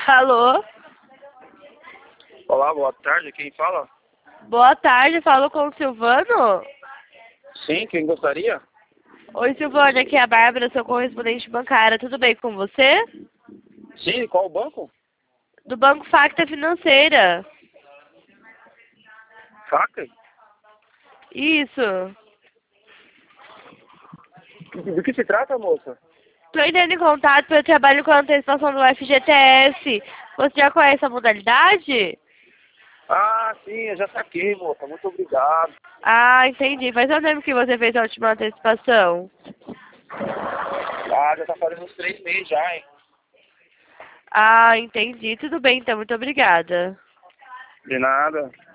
Alô? Olá, boa tarde. Quem fala? Boa tarde, falo com o Silvano? Sim, quem gostaria? Oi, Silvano, aqui é a Bárbara, seu correspondente bancária. Tudo bem com você? Sim, qual banco? Do Banco Facta Financeira. Faca? Isso. Do que se trata, moça? Tô entrando em contato porque eu trabalho com a antecipação do FGTS. Você já conhece a modalidade? Ah, sim, eu já saquei, moça. Muito obrigado. Ah, entendi. Faz quanto tempo que você fez a última antecipação? Ah, já tá fazendo uns 3 meses já, hein? Ah, entendi. Tudo bem, então. Muito obrigada. De nada.